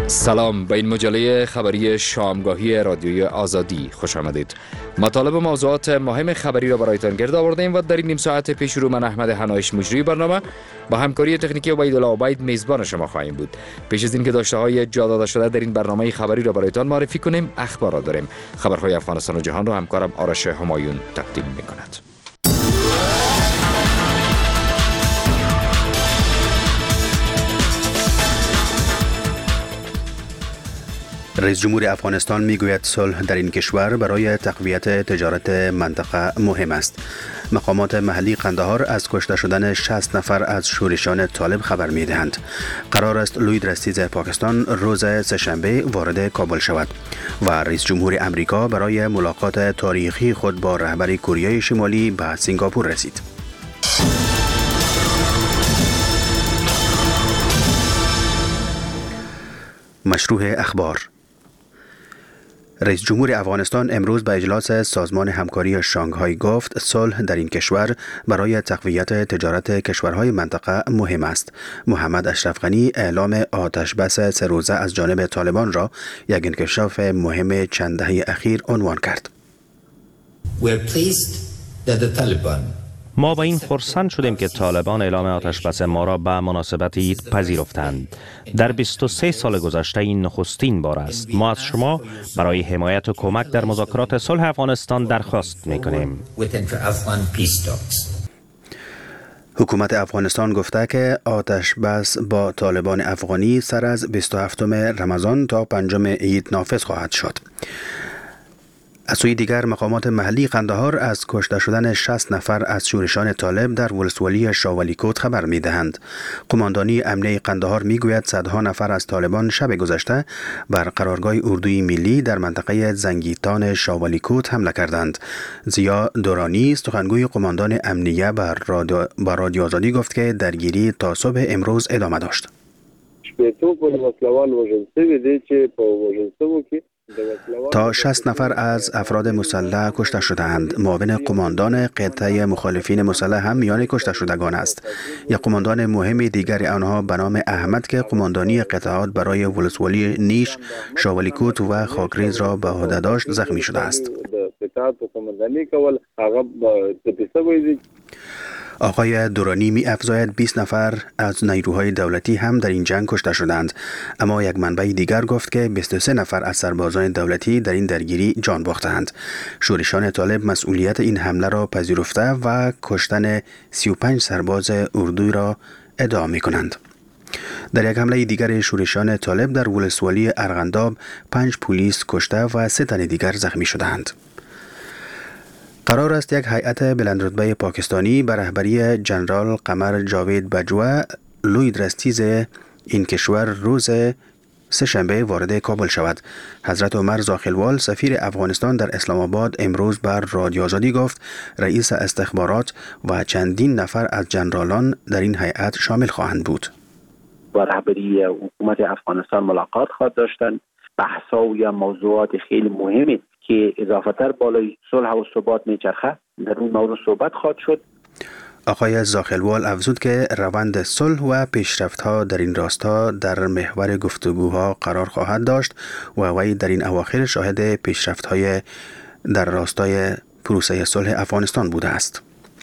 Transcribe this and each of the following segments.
سلام، به این مجله خبری شامگاهی رادیوی آزادی خوش آمدید. مطالب و موضوعات مهم خبری را برایتان گرد آوردیم و در این نیم ساعت پیش رو من احمد حنایش مجری برنامه با همکاری تکنیکی عبیدالله عبید میزبان شما خواهیم بود. پیش از اینکه داشته های جا داده شده در این برنامه خبری را برایتان معرفی کنیم، اخبار را داریم. خبرهای افغانستان و جهان را همکارم آرش همایون تقدیم می‌کند. رئیس جمهور افغانستان میگوید صلح در این کشور برای تقویت تجارت منطقه مهم است. مقامات محلی قندهار از کشته شدن 60 نفر از شورشیان طالب خبر میدهند. قرار است لوید رستیز پاکستان روز سه‌شنبه وارد کابل شود و رئیس جمهور امریکا برای ملاقات تاریخی خود با رهبر کره شمالی به سنگاپور رسید. مشروع اخبار. رئیس جمهور افغانستان امروز به اجلاس سازمان همکاری شانگهای گفت صلح در این کشور برای تقویت تجارت کشورهای منطقه مهم است. محمد اشرف غنی اعلام آتش بس 3 روزه از جانب طالبان را یک انکشاف مهم چند دهه اخیر عنوان کرد. ما با این خرسند شدیم که طالبان اعلام آتشبس ما را به مناسبت عید پذیرفتند. در 23 سال گذشته این نخستین بار است. ما از شما برای حمایت و کمک در مذاکرات صلح افغانستان درخواست می‌کنیم. حکومت افغانستان گفته که آتش بس با طالبان افغانی سر از 27 رمضان تا 5 عید نافذ خواهد شد. از سوی دیگر مقامات محلی قندهار از کشته شدن 60 نفر از شورشیان طالب در ولسوالی شاولیکوت خبر می‌دهند. قماندانی امنیه قندهار می‌گوید صدها نفر از طالبان شب گذشته بر قرارگاه اردوی ملی در منطقه زنگیتان شاولیکوت حمله کردند. زیا دورانی سخنگوی قماندان امنیه با رادیو آزادی گفت که درگیری تا صبح امروز ادامه داشت. تا 60 نفر از افراد مسلح کشته شدند. معاون قماندان قطعه مخالفین مسلح هم میان کشته شدگان است. یک قماندان مهم دیگر آنها به نام احمد که قماندانی قطعات برای ولسوالی نیش، شاولیکوت و خاکریز را به عهده داشت زخمی شده است. آقای دورانی می افزاید 20 نفر از نیروهای دولتی هم در این جنگ کشته شدند، اما یک منبع دیگر گفت که 23 نفر از سربازان دولتی در این درگیری جان باختند. شورشیان طالب مسئولیت این حمله را پذیرفته و کشتن 35 سرباز اردوی را ادعا می کنند. در یک حمله دیگر شورشیان طالب در ولسوالی ارغنداب 5 پلیس کشته و 3 تن دیگر زخمی شدند. قرار است یک هیئت بلندرتبه پاکستانی به رهبری جنرال قمر جاوید بجوا لوید رستیز این کشور روز سه‌شنبه وارد کابل شود. حضرت عمر زاخلوال سفیر افغانستان در اسلام آباد امروز بر رادیو آزادی گفت رئیس استخبارات و چندین نفر از جنرالان در این هیئت شامل خواهند بود. با رهبری حکومت افغانستان ملاقات خواهد داشتند. بحث‌ها و یا موضوعات خیلی مهمی که اضافتر بالای صلح و ثبات میچرخه در اون موضوع صحبت خواهد شد. آقای زاخلوال افزود که روند صلح و پیشرفت‌ها در این راستا در محور گفتگوها قرار خواهد داشت و وی در این اواخر شاهد پیشرفت‌های در راستای پروسه صلح افغانستان بوده است.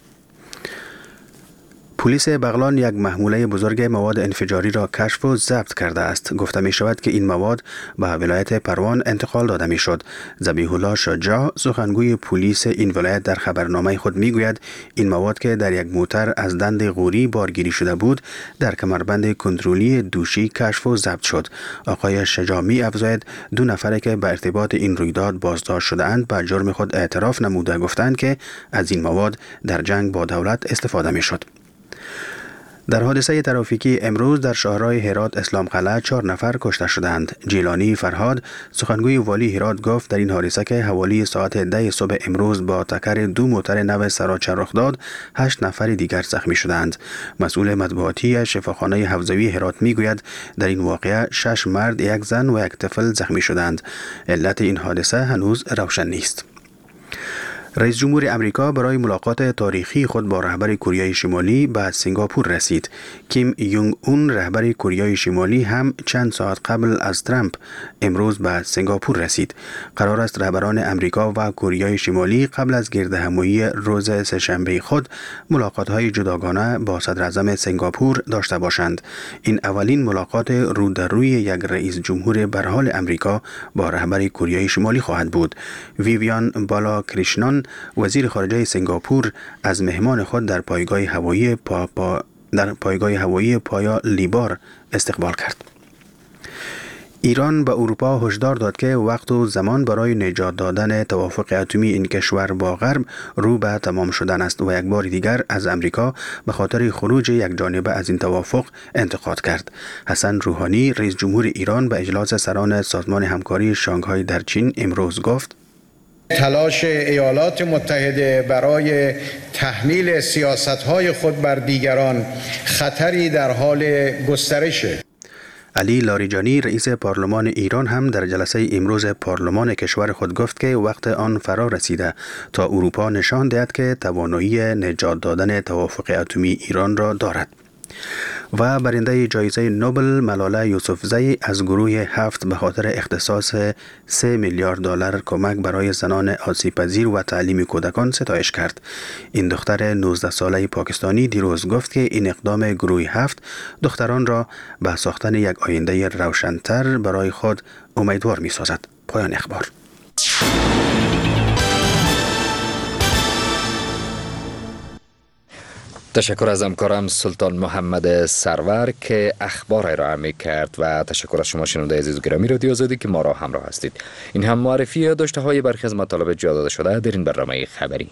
پلیس بغلان یک محموله بزرگ مواد انفجاری را کشف و ضبط کرده است. گفته می شود که این مواد به ولایت پروان انتقال داده می شد. ذبیح الله شجاع سخنگوی پلیس این ولایت در خبرنامه خود می گوید این مواد که در یک موتر از دند غوری بارگیری شده بود در کمربند کنترلی دوشی کشف و ضبط شد. آقای شجاع می افزاید 2 نفر که به ارتباط این رویداد بازداشت شده اند به جرم خود اعتراف نموده گفتند که از این مواد در جنگ با دولت استفاده می شد. در حادثه ترافیکی امروز در شهرهای هرات اسلام قلعه 4 نفر کشته شدند. جیلانی فرهاد سخنگوی والی هرات گفت در این حادثه که حوالی ساعت 10 صبح امروز با تکر 2 موتر نو سراچه رخ داد 8 نفر دیگر زخمی شدند. مسئول مطبوعاتی شفاخانه حوزوی هرات میگوید در این واقعه 6 مرد، 1 زن و 1 طفل زخمی شدند. علت این حادثه هنوز روشن نیست. رئیس جمهور امریکا برای ملاقات تاریخی خود با رهبر کره شمالی به سنگاپور رسید. کیم یونگ اون رهبر کره شمالی هم چند ساعت قبل از ترامپ امروز به سنگاپور رسید. قرار است رهبران امریکا و کره شمالی قبل از گردهمایی روز سه‌شنبه خود ملاقات‌های جداگانه با صدر اعظم سنگاپور داشته باشند. این اولین ملاقات رو در روی یک رئیس جمهور برحال امریکا با رهبر کره شمالی خواهد بود. ویویان بالا کریشنان وزیر خارجه سنگاپور از مهمان خود در پایگاه هوایی پایا لیبار استقبال کرد. ایران به اروپا هشدار داد که وقت و زمان برای نجات دادن توافق اتمی این کشور با غرب رو به تمام شدن است و یک بار دیگر از امریکا به خاطر خروج یک جانبه از این توافق انتقاد کرد. حسن روحانی رئیس جمهور ایران به اجلاس سران سازمان همکاری شانگهای در چین امروز گفت: تلاش ایالات متحده برای تحمیل سیاست‌های خود بر دیگران خطری در حال گسترشه. علی لاریجانی رئیس پارلمان ایران هم در جلسه امروز پارلمان کشور خود گفت که وقت آن فرا رسیده تا اروپا نشان دهد که توانایی نجات دادن توافق اتمی ایران را دارد. و برنده جایزه نوبل ملاله یوسفزئی از گروه 7 به خاطر اختصاص 3 میلیارد دلار کمک برای زنان آسیب‌پذیر و تعلیم کودکان ستایش کرد. این دختر 19 ساله پاکستانی دیروز گفت که این اقدام گروه 7 دختران را به ساختن یک آینده روشن‌تر برای خود امیدوار می‌سازد. پایان اخبار. تشکر از همکارم سلطان محمد سرور که اخبار ارائه می کرد و تشکر از شما شنونده عزیز و گرامی رادیو آزادی که ما را همراه هستید. این هم معرفی داشته های برخی از مطالب جا داده شده در این برنامه خبری.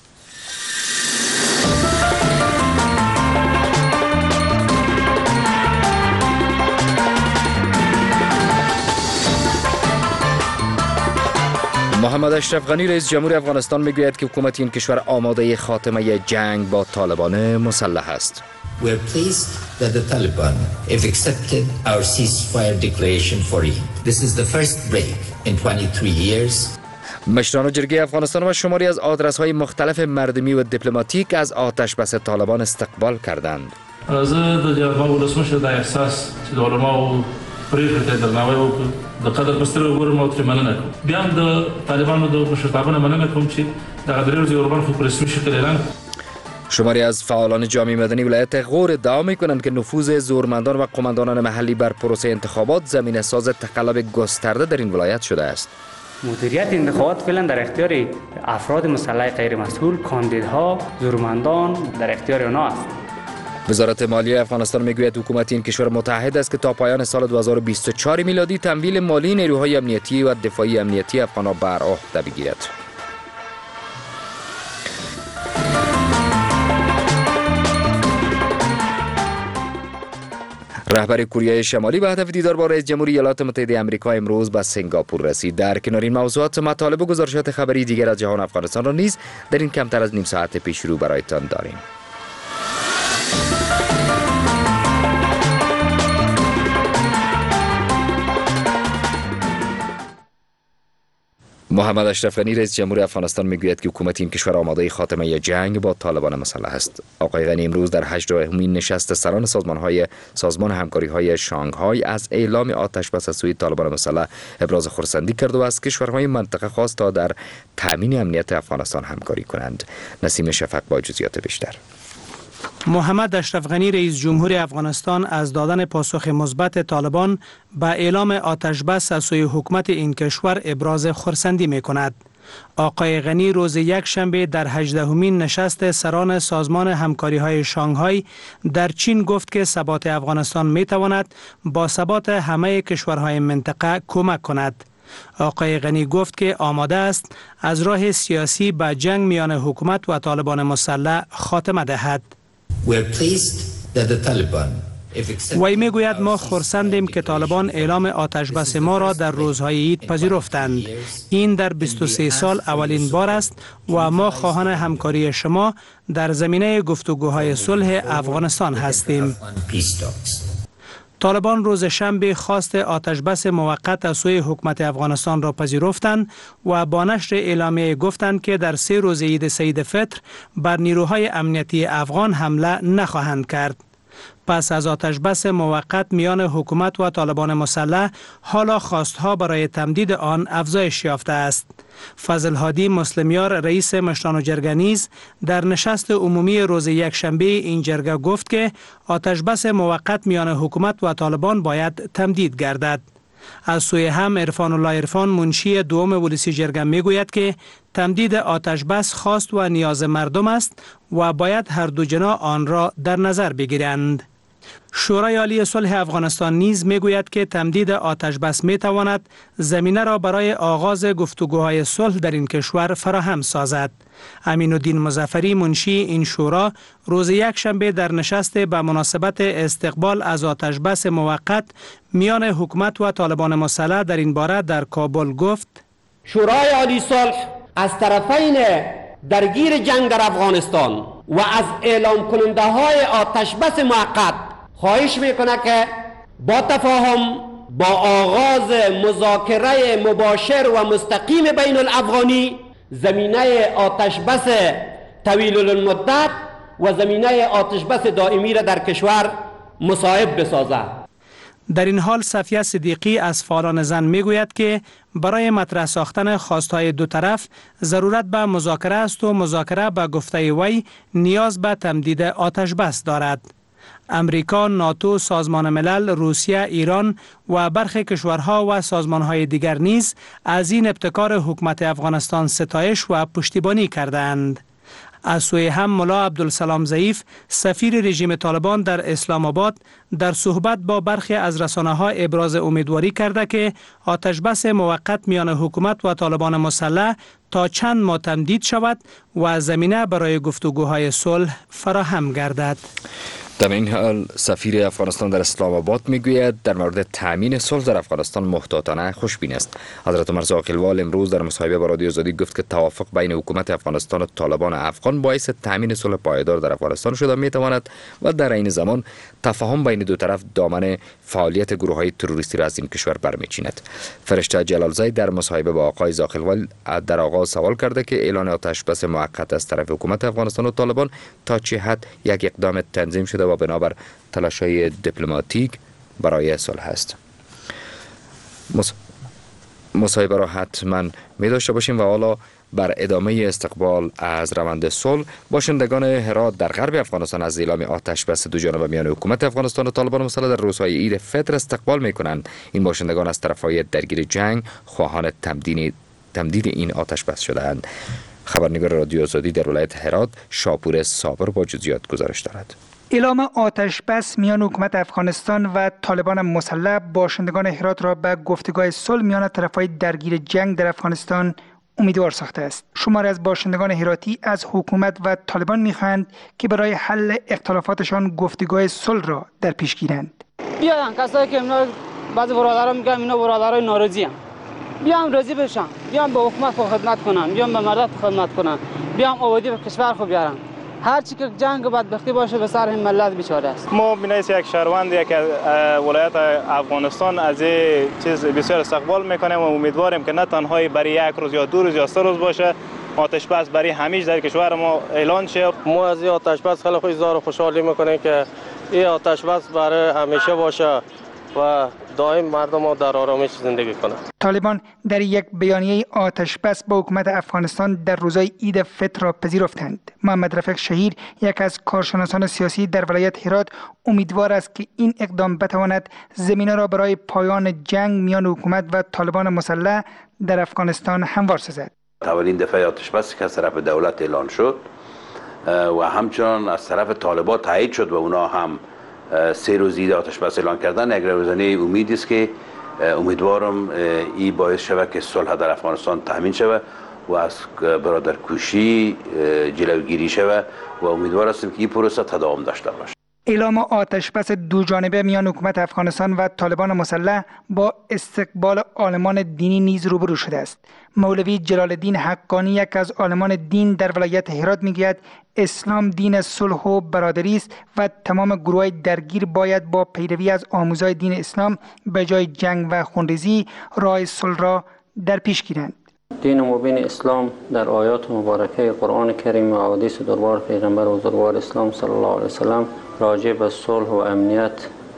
محمد اشرف غنی رئیس جمهور افغانستان میگوید که حکومت این کشور آماده خاتمه جنگ با طالبان مسلح است. We are pleased that the Taliban have accepted our ceasefire declaration for Eid. This is the first break in 23 years. مشران جرگه افغانستان و شماری از آدرس‌های مختلف مردمی و دیپلماتیک از آتش بس طالبان استقبال کردند. زه د جواب ولسمشر د احساس چې د علماو پریکړه ته درناوی وکړم د قدر پستر وګورم او ترې مننه کوم. بیا هم د طالبانو د مشرتابانه مننه کوم چې دغه درې ورځې اوربان خو په رسمي شکل اعلان. شماری از فعالان جامعه مدنی ولایت غور ادعا می‌کنند که نفوذ زورمندان و قماندانان محلی بر پروسه انتخابات زمینه ساز تقلب گسترده در این ولایت شده است. مدیریت انتخابات فعلا در اختیار افراد مسلح غیر مسئول، کاندیدها، زورمندان در اختیار آنها است. وزارت مالیه افغانستان میگوید حکومت این کشور متعهد است که تا پایان سال 2024 میلادی تمویل مالی نیروهای امنیتی و دفاعی امنیتی افغان‌ها بر عهده بگیرد. رهبر کره شمالی به هدف دیدار با رئیس جمهور ایالات متحده آمریکا امروز به سنگاپور رسید. در کنار این موضوعات مطالب و گزارشات خبری دیگر از جهان افغانستان را نیز در این کمتر از نیم ساعت پیش رو برایتان داریم. محمد اشرف غنی رئیس جمهور افغانستان میگوید که حکومت این کشور آماده خاتمه جنگ با طالبان مسلح است. آقای غنی امروز در 88مین نشست سران سازمان همکاری‌های شانگهای از اعلام آتش بس از سوی طالبان مسلح ابراز خرسندی کرد و از کشورهای منطقه خواست تا در تامین امنیت افغانستان همکاری کنند. نسیم شفق با جزئیات بیشتر. محمد اشرف غنی رئیس جمهور افغانستان از دادن پاسخ مثبت طالبان به اعلام آتش بس از سوی حکومت این کشور ابراز خرسندی می کند. آقای غنی روز یک شنبه در 18مین نشست سران سازمان همکاری‌های شانگهای در چین گفت که ثبات افغانستان می تواند با ثبات همه کشورهای منطقه کمک کند. آقای غنی گفت که آماده است از راه سیاسی به جنگ میان حکومت و طالبان مسلح خاتمه دهد. وی میگوید ما خرسندیم که طالبان اعلام آتش بس ما را در روزهای عید پذیرفتند. این در 23 سال اولین بار است و ما خواهان همکاری شما در زمینه گفتگوهای صلح افغانستان هستیم. طالبان روز شنبه خواست آتشبس موقت از سوی حکومت افغانستان را پذیرفتند و با نشر اعلامیه گفتند که در 3 روز عید سید فطر بر نیروهای امنیتی افغان حمله نخواهند کرد. پس از آتشبس موقت میان حکومت و طالبان مسلح، حالا خواستها برای تمدید آن افزایش یافته است. فضل هادی مسلمیار رئیس مشران جرگه نیز در نشست عمومی روز یکشنبه این جرگه گفت که آتشبس موقت میان حکومت و طالبان باید تمدید گردد. از سوی هم عرفان الله عرفان منشی دوم ولسی جرگه میگوید که تمدید آتشبس خواست و نیاز مردم است و باید هر دو جناح آن را در نظر بگیرند. شورای عالی صلح افغانستان نیز میگوید که تمدید آتشبس میتواند زمینه را برای آغاز گفتگوهای صلح در این کشور فراهم سازد. امین الدین مظفری منشی این شورا روز یکشنبه در نشست به مناسبت استقبال از آتشبس موقت میان حکومت و طالبان مسلح در این باره در کابل گفت: شورای عالی صلح از طرفین درگیر جنگ در افغانستان و از اعلام کننده های آتشبس موقت خواهش میکنه که با تفاهم با آغاز مذاکره مباشر و مستقیم بین الافغانی زمینه آتشبس طویل المدت و زمینه آتشبس دائمی را در کشور مصاحب بسازد. در این حال صفیه صدیقی از فعالان زن میگوید که برای مطرح ساختن خواستهای دو طرف ضرورت به مذاکره است و مذاکره به گفته وی نیاز به تمدید آتشبس دارد. امریکا، ناتو، سازمان ملل، روسیه، ایران و برخی کشورها و سازمانهای دیگر نیز از این ابتکار حکومت افغانستان ستایش و پشتیبانی کردند. از سوی هم ملا عبدالسلام ضعیف سفیر رژیم طالبان در اسلام آباد در صحبت با برخی از رسانه‌ها ابراز امیدواری کرده که آتشبس موقت میان حکومت و طالبان مسلح تا چند ماه تمدید شود و زمینه برای گفتگوهای صلح فراهم گردد. در این حال سفیر افغانستان در اسلام آباد میگوید در مورد تامین صلح در افغانستان محتاطانه خوشبین است. حضرت عمر زاخیلوال امروز در مصاحبه با رادیو آزادی گفت که توافق بین حکومت افغانستان و طالبان افغان باعث تامین صلح پایدار در افغانستان شده میتواند و در این زمان تفاهم بین دو طرف دامن فعالیت گروه‌های تروریستی را از این کشور برمیچیند. فرشته جلالزی در مصاحبه با آقای زاخیلوال در آغاز سوال کرده که اعلان آتشبس موقت از طرف حکومت افغانستان و طالبان تا چه حد یک اقدام تنظیم شده و بنابر تلاش‌های دیپلماتیک برای صلح است. مصاحبه را حتما می داشته باشیم و حالا بر ادامه استقبال از روند صلح باشندگان هرات در غرب افغانستان از اعلام آتشبس دو جانبه میان حکومت افغانستان و طالبان مسلح در روزهای عید فطر استقبال می کنند. این باشندگان از طرفهای درگیر جنگ خواهان تمدید این آتشبس شده‌اند. خبرنگار رادیو آزادی در ولایت هرات شاپور صابر با جزئیات گزارش دارد. اعلام آتشبس میان حکومت افغانستان و طالبان مسلح باشندگان هرات را به گفتگوهای صلح میان طرفهای درگیر جنگ در افغانستان امیدوار ساخته است. شماری از باشندگان هراتی از حکومت و طالبان می‌خواهند که برای حل اختلافاتشان گفتگوهای صلح را در پیش گیرند. بیاین کسایی که اینا بعضی برادران میگن اینا برادرای ناراضی ام. بیام راضی بشن، بیام به حکومت خدمت کنن، بیام به مردم خدمت کنن، بیام آبادی به کشور خو بیارن. هر چی که جنگ و بدبختی باشه به سر این ملت بیچاره است. ما بنیس یک شهروند یک ولایت افغانستان از این چیز بسیار استقبال میکنیم و امیدواریم که نه تنها برای یک روز یا دو روز یا سه روز باشه، آتشبس برای همیشه در کشور ما اعلان شه. ما از این آتشبس خیلی خوشحالی میکنیم که این آتشبس برای همیشه باشه و دائم مردم در آرامش زندگی کنند. طالبان در یک بیانیه آتشبس با حکومت افغانستان در روزهای عید فطر را پذیرفتند. محمد رفیق شهیر یک از کارشناسان سیاسی در ولایت هرات امیدوار است که این اقدام بتواند زمینه را برای پایان جنگ میان حکومت و طالبان مسلح در افغانستان هموار سازد. اولین دفعه آتشبسی که از طرف دولت اعلان شد و همچنان از طرف طالبان تایید شد و اونا هم 3 روز عید آتشبس اعلان کردن، یک روزانه امیدی است که امیدوارم این باعث شود که صلح در افغانستان تامین شود و از برادرکشی جلوگیری شود و امیدوار هستیم که این پروسه تداوم داشته باشه. اعلام آتش بس دو جانبه میان حکومت افغانستان و طالبان مسلح با استقبال عالمان دینی نیز روبرو شده است. مولوی جلال الدین حقانی، یک از عالمان دین در ولایت هرات، میگوید اسلام دین صلح و برادری است و تمام گروه‌های درگیر باید با پیروی از آموزهای دین اسلام به جای جنگ و خونریزی راه صلح را در پیش گیرند. دین مبین اسلام در آیات مبارکه قرآن کریم و احادیث دربار پیغمبر بزرگوار اسلام صلی الله علیه وسلم راجع به صلح و امنیت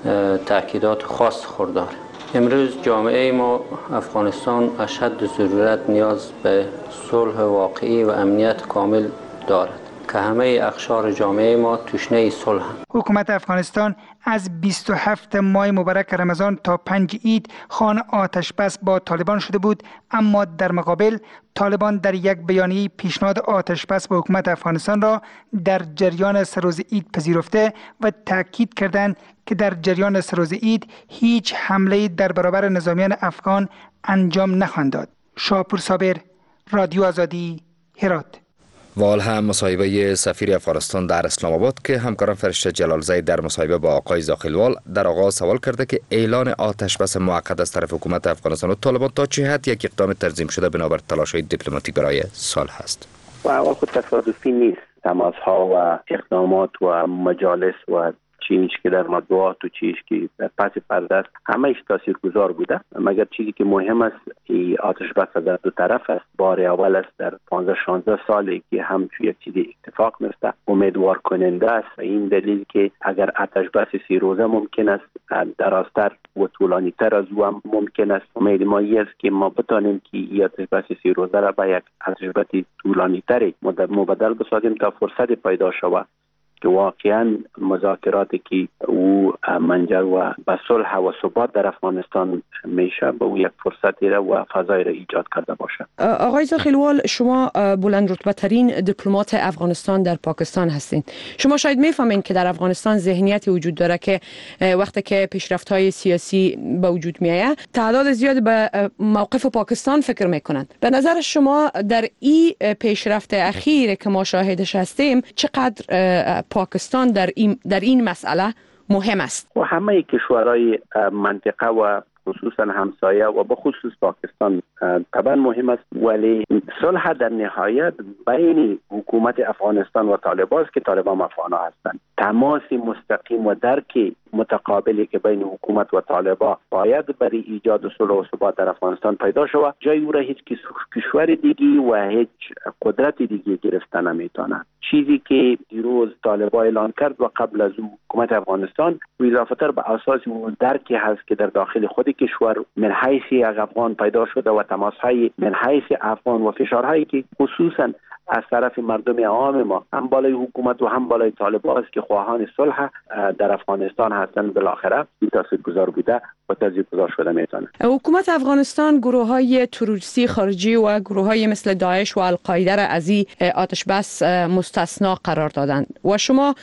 تاکیدات خاص خوردار. امروز جامعه ما افغانستان اشد ضرورت نیاز به صلح واقعی و امنیت کامل دارد که همه اقشار جامعه ما تشنه صلح. حکومت افغانستان از 27 ماه مبارک رمضان تا 5 عید خان آتش بس با طالبان شده بود، اما در مقابل طالبان در یک بیانیه پیشنهاد آتش بس به حکومت افغانستان را در جریان سروز عید پذیرفته و تاکید کردند که در جریان سروز عید هیچ حمله در برابر نظامیان افغان انجام نخواهند داد. شاپور صابر، رادیو آزادی، هرات. وال هم مصاحبه سفیر افغانستان در اسلام آباد که همکارم فرشته جلالزی در مصاحبه با آقای زاخیلوال در آغاز سوال کرده که اعلان آتش بس موقت از طرف حکومت افغانستان و طالبان تا چه حد یک اقدام تنظیم شده بنابر تلاش‌های دیپلماتیک برای صلح است. و اول خود تصادفی نیست. تماس‌ها و اقدامات و مجالس و چیزی که در مطبوعات و چیزی که در پس پرده است همه‌اش تاثیرگذار بوده، مگر چیزی که مهم است ای آتش بس در دو طرف است. بار اول است در 15-16 سالی که هم یک چیزی اتفاق میفته، امیدوار کننده است. این دلیل که اگر آتش بس 3 روزه ممکن است درازتر و طولانی‌تر از او هم ممکن است. امید ما است که ما بتانیم که این آتش بس 3 روزه را به یک آتش بس طولانی‌تر مبدل بسازیم تا فرصت پیدا شود که واقعا مذاکراتی که او منجر و به صلح و ثبات در افغانستان میشه به او یک فرصتی را و فضایی را ایجاد کرده باشد. آقای زاخیلوال، شما بلند رتبه ترین دیپلمات افغانستان در پاکستان هستید. شما شاید میفهمین که در افغانستان ذهنیتی وجود داره که وقتی که پیشرفت‌های سیاسی به وجود میآید تعداد زیاد به موقف پاکستان فکر میکنند. به نظر شما در این پیشرفت اخیر که ما شاهدش هستیم چقدر پاکستان در این مسئله مهم است؟ و همه کشورهای منطقه و خصوصا همسایه و به خصوص پاکستان طبعا مهم است، ولی صلح در نهایت بین حکومت افغانستان و طالبان است که طالبان افغان هستند. تماس مستقیم و درک متقابلی که بین حکومت و طالبان باید برای ایجاد صلح و ثبات در افغانستان پیدا شود. جای او را هیچ کشور دیگی و هیچ قدرت دیگی گرفتن نمیتونه. چیزی که دیروز طالبان اعلان کرد و قبل از او حکومت افغانستان و اضافه تر به اساس اون درکی هست که در داخل خود کشور من حیث یک افغان پیدا شده و تماس‌های من حیث افغان و فشارهایی که خصوصا از طرف مردم عام ما هم بالای حکومت و هم بالای طالبان است که خواهان صلح در افغانستان هستند، بالاخره این تاثیرگذار بوده و تاثیرگذار شده میتونه. حکومت افغانستان گروه‌های تروریستی خارجی و گروه‌های مثل داعش و القاعده را از این آتش بس مستثنا قرار دادند و شما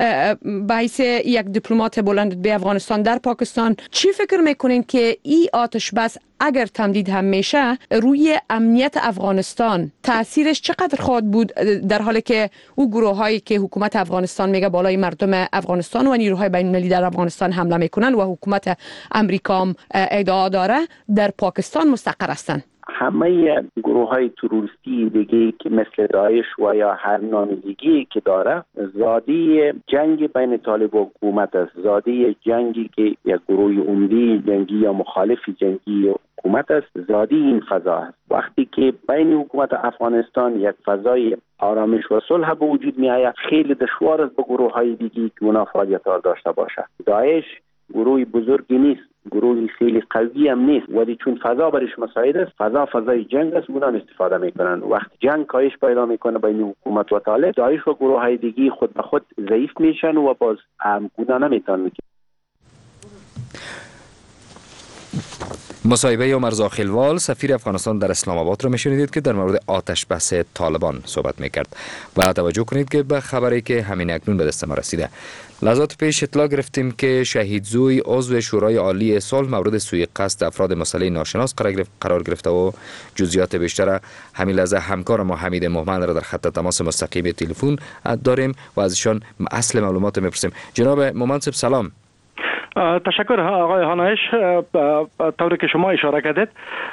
به حیث یک دیپلمات بلند به افغانستان در پاکستان چی فکر میکنین که این آتش بس اگر تمدید هم میشه روی امنیت افغانستان تاثیرش چقدر خواهد بود، در حالی که او گروه‌هایی که حکومت افغانستان میگه بالای مردم افغانستان و نیروهای بین‌المللی در افغانستان حمله میکنن و حکومت امریکا هم ادعا داره در پاکستان مستقر هستند؟ همه گروه‌های تروریستی دیگه که مثل داعش و یا هر نام دیگه که داره زادی جنگ بین طالب و حکومت است، زادی جنگی که یک گروه عمدی جنگی یا مخالف جنگی حکومت است، زادی این فضا است. وقتی که بین حکومت افغانستان یک فضای آرامش و صلح به وجود می آید، خیلی دشوار است به گروه‌های دیگه که اونا فعالیت داشته باشه. داعش گروه بزرگی نیست، گروه خیلی قوی هم نیست، ولی چون فضا برش مساعد است، فضای جنگ است، اونا استفاده میکنن. وقتی جنگ کاهش پیدا میکنه بین حکومت و طالب، داعش و گروه های دیگه خود به خود ضعیف میشن و باز اونا نمیتونن. مصاحبه عمر زاخیلوال سفیر افغانستان در اسلام آباد را میشنیدید که در مورد آتش بس طالبان صحبت میکرد. و توجه کنید که به خبری که همین اکنون به دست ما رسیده. لحظات پیش اطلاع گرفتیم که شهیدزوی عضو شورای عالی صلح مورد سوءقصد افراد مسلح ناشناس قرار گرفته و جزئیات بیشتر همین لحظه همکار ما حمید مهمن را در خط تماس مستقیم تلفن داریم و از ایشان اصل معلومات میپرسیم. جناب مهمن صاحب سلام. تشکر آقای هانایش. طوری که شما اشاره کردید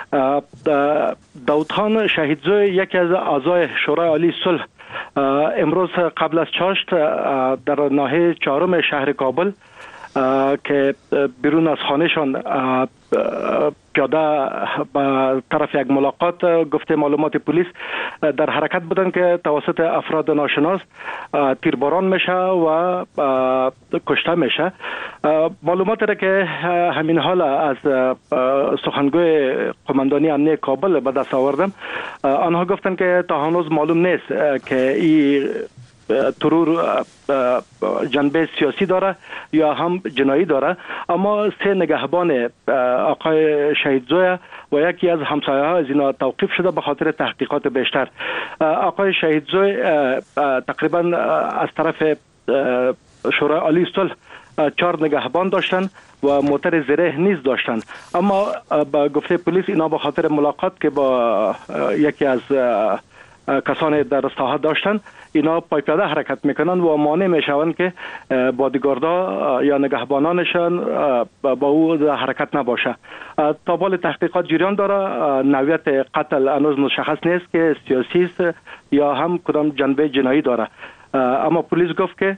داود خان شهیدزوی یکی از اعضای شورای عالی صلح امروز قبل از چاشت در ناحیه 4 شهر کابل که بیرون از خانهشان پیاده به طرف یک ملاقات گفته معلومات پلیس در حرکت بودن که توسط افراد ناشناس تیرباران میشه و کشته میشه. معلوماتی را که همین حال از سخنگوی قماندانی امنیه کابل به دست آوردم، آنها گفتن که تا هنوز معلوم نیست که این ترور جنبه سیاسی داره یا هم جنایی داره، اما 3 نگهبان آقای شهیدزوی و یکی از همسایه ها از اینا توقیف شده به خاطر تحقیقات بیشتر. آقای شهیدزوی تقریبا از طرف شورای عالی صلح 4 نگهبان داشتن و موتر زره نیز داشتن، اما با گفته پلیس اینا به خاطر ملاقات که با یکی از کسانی در ساحه داشتن اینا پای پیاده حرکت میکنن و مانع میشوند که بادیگاردا یا نگهبانانشان با او حرکت نباشه. تا بال تحقیقات جریان داره. نوعیت قتل هنوز مشخص نیست که سیاسی است یا هم کدام جنبه جنایی داره، اما پلیس گفت که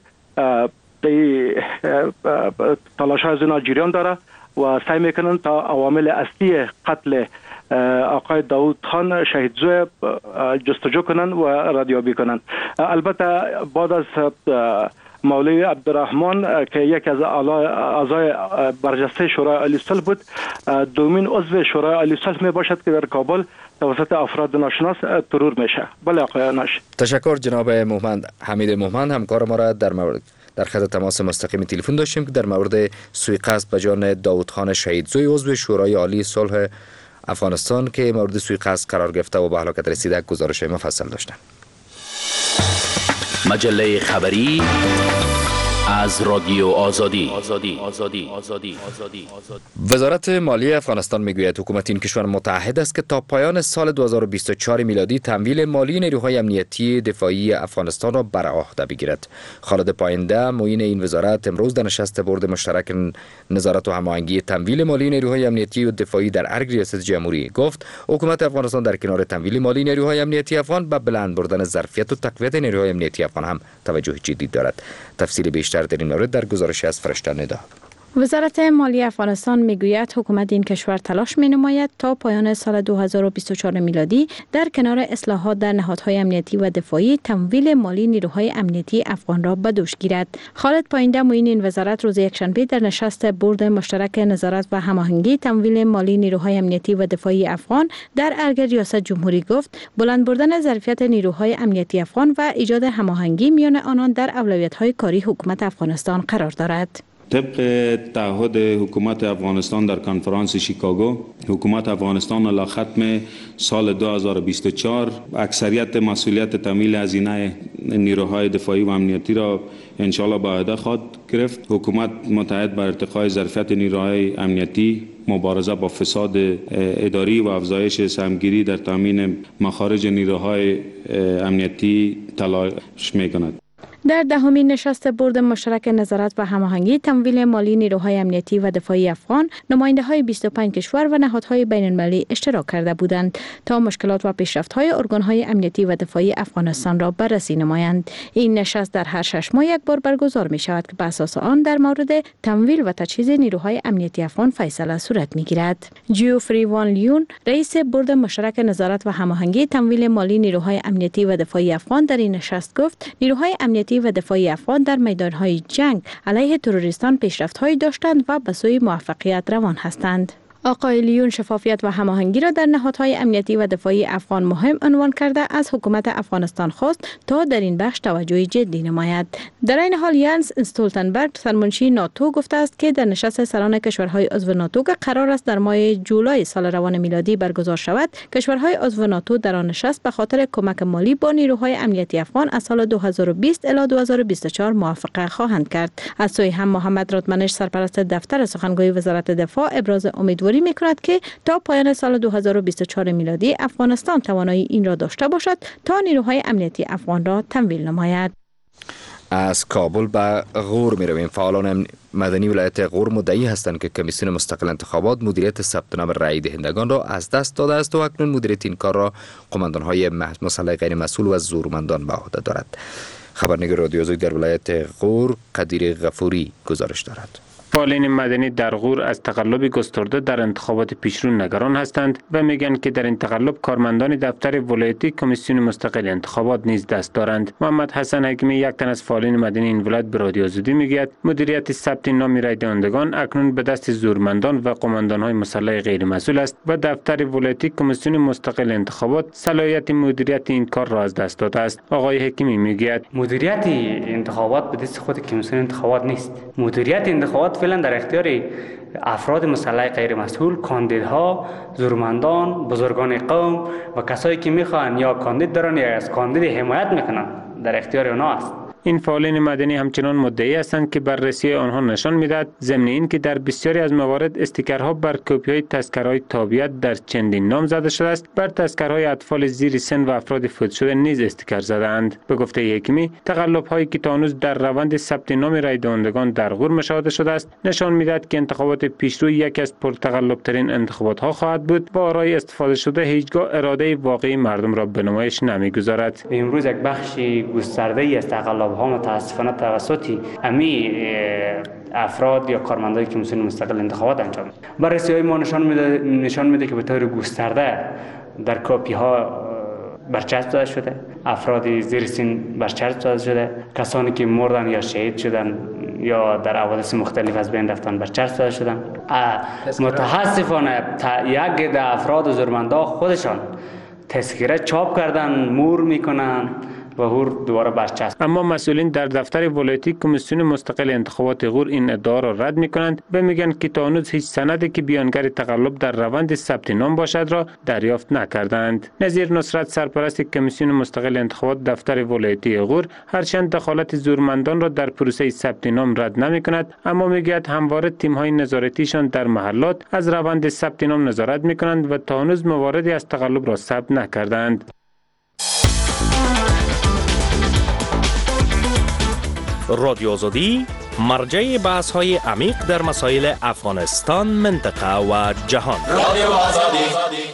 تلاش از اینا جریان داره و سعی میکنن تا عوامل اصلی قتل آقای داود خان شهیدزوی جستجو کنن و ردیابی کنن. البته بعد از مولوی عبدالرحمن که یک از اعضای برجسته شورای عالی صلح بود، دومین عضو شورای عالی صلح می باشد که در کابل توسط افراد ناشناس ترور میشه. بله آقای ناش. تشکر جناب مهمن. حمید مهمن همکار ما را در خط تماس مستقیم تلفن داشتیم که در مورد سوءقصد به جان داود خان شهیدزوی عضو شورای عالی صلح افغانستان که مورد سوءقصد قرار گرفته و به هلاکت رسیده گزارش مفصل داشتند. مجله خبری از رادیو آزادی. وزارت مالی افغانستان میگوید حکومت این کشور متعهد است که تا پایان سال 2024 میلادی تمویل مالی نیروهای امنیتی دفاعی افغانستان را بر عهده بگیرد. خالد پاینده معین این وزارت امروز در نشست بورد مشترک نظارت و هماهنگی تمویل مالی نیروهای امنیتی و دفاعی در ارگ ریاست جمهوری گفت حکومت افغانستان در کنار تمویل مالی نیروهای امنیتی افغان به بلند بردن ظرفیت و تقویت نیروهای امنیتی افغان هم توجه جدی دارد. تفصیل بیشتر در این مورد در گزارشی از فرشته ندا. وزارت مالی افغانستان میگوید حکومت این کشور تلاش می‌نماید تا پایان سال 2024 میلادی در کنار اصلاحات در نهادهای امنیتی و دفاعی تمویل مالی نیروهای امنیتی افغان را به دوش گیرد. خالد پاینده معین این وزارت روز یکشنبه در نشست بورد مشترک نظارت و هماهنگی تمویل مالی نیروهای امنیتی و دفاعی افغان در ارگ ریاست جمهوری گفت بلند بردن ظرفیت نیروهای امنیتی افغان و ایجاد هماهنگی میان آنان در اولویت‌های کاری حکومت افغانستان قرار دارد. طبق تعهد حکومت افغانستان در کنفرانس شیکاگو، حکومت افغانستان الی ختم سال 2024 اکثریت مسئولیت تمویل هزینه نیروهای دفاعی و امنیتی را انشاءالله به عهده خواهد گرفت. حکومت متعهد بر ارتقاء ظرفیت نیروهای امنیتی، مبارزه با فساد اداری و افزایش سهمگیری در تامین مخارج نیروهای امنیتی تلاش می‌کند. در دهمین نشست بورد مشترک نظارت و هماهنگی تمویل مالی نیروهای امنیتی و دفاعی افغان نماینده‌های 25 کشور و نهادهای بین‌المللی اشتراک کرده بودند تا مشکلات و پیشرفت‌های ارگان‌های امنیتی و دفاعی افغانستان را بررسی نمایند. این نشست در هر 6 ماه یک بار برگزار می‌شود که بر اساس آن در مورد تمویل و تجهیز نیروهای امنیتی افغان فیصله صورت می‌گیرد. جیوفری وان لیون رئیس بورد مشترک نظارت و هماهنگی تمویل مالی نیروهای امنیتی و دفاعی افغان در این نشست گفت نیروهای امنیتی و دفاعی افغان در میدان‌های جنگ علیه تروریستان پیشرفت‌هایی داشتند و به سوی موفقیت روان هستند. آقای لیون شفافیت و هماهنگی را در نهادهای امنیتی و دفاعی افغان مهم عنوان کرده از حکومت افغانستان خواست تا در این بخش توجه جدی نماید. در این حال یانس استولتنبرگ سرمنشی ناتو گفته است که در نشست سران کشورهای عضو ناتو که قرار است در ماه جولای سال روان میلادی برگزار شود، کشورهای عضو ناتو در آن نشست به خاطر کمک مالی با نیروهای امنیتی افغان از سال 2020 الی 2024 موافقه خواهند کرد. از سوی هم محمد رادمنش سرپرست دفتر سخنگوی وزارت دفاع ابراز امیدواری می‌کند که تا پایان سال 2024 میلادی افغانستان توانایی این را داشته باشد تا نیروهای امنیتی افغان را تمویل نماید. از کابل به غور می رویم. فعالان مدنی ولایت غور مدعی هستند که کمیسیون مستقل انتخابات مدیریت ثبت نام رأی دهندگان را از دست داده است و اکنون مدیریت این کار را قماندان‌های مسلح غیر مسئول و زورمندان به عهده دارد. خبرنگار رادیو آزادی در ولایت غور قدیر غفوری گزارش دارد. فعالین مدنی در غور از تقلب گسترده در انتخابات پیشرو نگران هستند و میگن که در این تقلب کارمندان دفتر ولایتی کمیسیون مستقل انتخابات نیز دست دارند. محمد حسن حکیمی یک تن از فعالین مدنی این ولایت به رادیو آزادی میگوید مدیریت ثبت نام رای دهندگان اکنون به دست زورمندان و قماندان‌های مسلح غیر مسئول است و دفتر ولایتی کمیسیون مستقل انتخابات صلاحیت مدیریت این کار را از دست داده است. آقای حکیمی میگوید مدیریت انتخابات به دست خود کمیسیون انتخابات نیست. مدیریت انتخابات فعلا در اختیار افراد مسلح غیر مسئول، کاندیدها، زورمندان، بزرگان قوم و کسایی که میخوان یا کاندید دارن یا از کاندید حمایت میکنن در اختیار اونا است. این فعالین مدنی همچنان مدعی هستند که بررسی آنها نشان میدهد ضمن این که در بسیاری از موارد استیکرها بر کپی‌های تذکره‌های تابعیت در چندین نام زده شده است. بر تذکره‌های اطفال زیر سن و افراد فوت شده نیز استیکر زده‌اند. به گفته حکیمی تقلب‌هایی که تا هنوز در روند ثبت نام رای دهندگان در غور مشاهده شده است نشان میدهد که انتخابات پیشرو یکی از پرتقلب‌ترین انتخابات‌ها خواهد بود و آرای استفاده شده هیچگاه اراده واقعی مردم را به نمایش نمی‌گذارد. امروز یک بخش گسترده‌ای از تقلب ها متاسفانه توسط افراد یا کارمندای کمیسیون مستقل انتخابات انجام میشه. بررسی های ما نشان میده که به طور گسترده در کاپی ها برچسب زده شده، افراد زیر سن برچسب زده شده، کسانی که مردن یا شهید شدن یا در حوادث مختلف از بین رفتن برچسب زده شدن. متاسفانه یک عده افراد و زورمندا خودشان تذکره چاپ کردن، مور میکنن و غور دوباره برچسب. اما مسئولین در دفتر ولایتی کمیسیون مستقل انتخابات غور این ادعا را رد میکنند و میگن که تا هنوز هیچ سندی که بیانگر تقلب در روند ثبت نام باشد را دریافت نکردند. نظیر نصرت سرپرست کمیسیون مستقل انتخابات دفتر ولایتی غور هرچند دخالت زورمندان را در پروسه ثبت نام رد نمیکند اما میگوید همواره تیم‌های نظارتیشان در محلات از روند ثبت نام نظارت میکنند و تا هنوز مواردی از تقلب را ثبت نکردند. رادیو آزادی مرجع بحث‌های عمیق در مسائل افغانستان، منطقه و جهان. رادیو آزادی.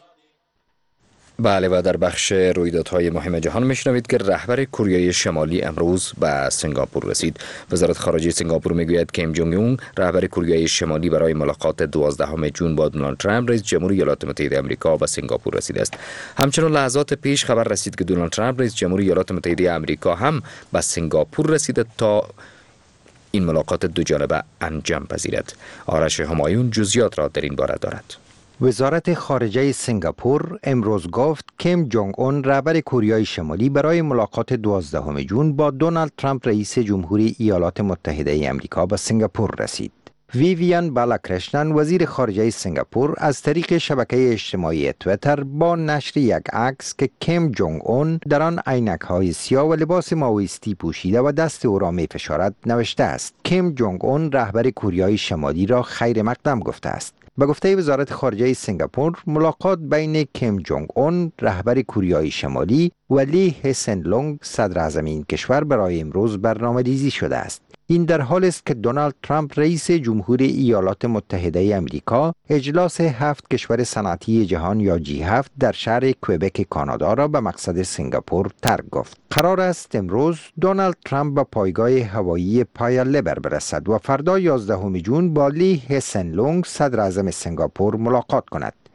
بله و در بخش رویدادهای مهم جهان میشنوید که رهبر کره شمالی امروز به سنگاپور رسید. وزارت خارجه سنگاپور میگوید که کیم جونگ اون رهبر کره شمالی برای ملاقات 12 جون با دونالد ترامپ رئیس جمهوری ایالات متحده آمریکا به سنگاپور رسیده است. همچنین لحظات پیش خبر رسید که دونالد ترامپ رئیس جمهوری ایالات متحده آمریکا هم به سنگاپور رسیده تا این ملاقات دو جانبه انجام پذیرد. آرش همایون جزئیات را در این باره دارد. وزارت خارجه سنگاپور امروز گفت کیم جونگ اون رهبر کره شمالی برای ملاقات 12 جون با دونالد ترامپ رئیس جمهوری ایالات متحده آمریکا به سنگاپور رسید. ویویان بالاکرشنن وزیر خارجه سنگاپور از طریق شبکه اجتماعی تویتر با نشر یک عکس که کیم جونگ اون در آن عینک‌های سیاه و لباس مائویستی پوشیده و دست او را می‌فشارد نوشته است کیم جونگ اون رهبر کره شمالی را خیر مقدم گفته است. به گفته وزارت خارجه سنگاپور ملاقات بین کیم جونگ اون رهبر کره شمالی و لی هسن لونگ صدر اعظم این کشور برای امروز برنامه‌ریزی شده است. این در حال است که دونالد ترامپ رئیس جمهوری ایالات متحده آمریکا اجلاس 7 کشور صنعتی جهان یا G7 در شهر کوئبک کانادا را به مقصد سنگاپور ترک گفت. قرار است امروز دونالد ترامپ به پایگاه هوایی پایا لبر برسد و فردا 11 جون با لی هسن لونگ صدر اعظم سنگاپور ملاقات کند.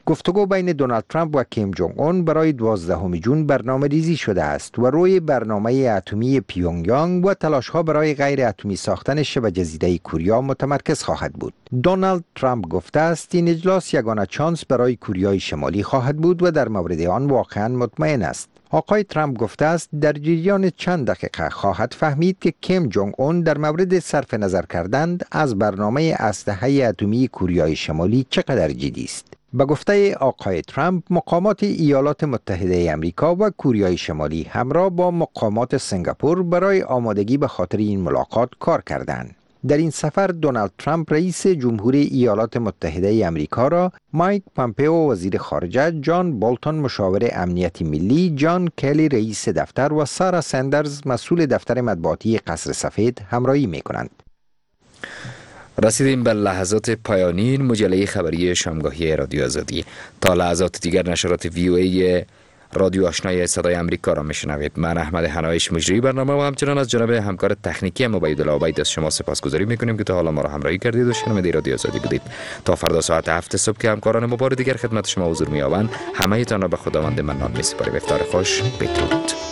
گفتگو بین دونالد ترامپ و کیم جونگ اون برای 12 جون برنامه ریزی شده است و روی برنامه اتمی پیونگیانگ و تلاش‌ها برای غیر اتمی ساختن شبه جزیره کوریا متمرکز خواهد بود. دونالد ترامپ گفته است این اجلاس یگانه چانس برای کوریای شمالی خواهد بود و در مورد آن واقعا مطمئن است. آقای ترامپ گفته است در جریان چند دقیقه خواهد فهمید که کیم جونگ اون در مورد صرف نظر کردن از برنامه اسلحه اتمی کوریای شمالی چقدر جدی است. به گفته آقای ترامپ، مقامات ایالات متحده آمریکا و کوریای شمالی همراه با مقامات سنگاپور برای آمادگی به خاطر این ملاقات کار کردند. در این سفر دونالد ترامپ رئیس جمهوری ایالات متحده آمریکا را مایک پامپئو وزیر خارجه، جان بولتون مشاور امنیت ملی، جان کلی رئیس دفتر و سارا سندرز مسئول دفتر مطبوعاتی قصر سفید همراهی می‌کنند. رسیدیم به لحظات پایانی این مجله خبری شامگاهی رادیو آزادی. تا لحظات دیگر نشرات VOA رادیو آشنای صدای امریکا را میشنوید. من احمد حنایش مجری برنامه و همچنان از جانب همکار تکنیکی مبیدالله عبید از شما سپاسگزاری میکنیم که تا حالا ما را همراهی کردید و شنونده رادیو آزادی بودید. تا فردا ساعت 7 صبح که همکاران ما بار دیگر خدمت شما حضور می‌یابند، همه تان را به خداوند منان می‌سپاریم. افطار خوش، بدرود.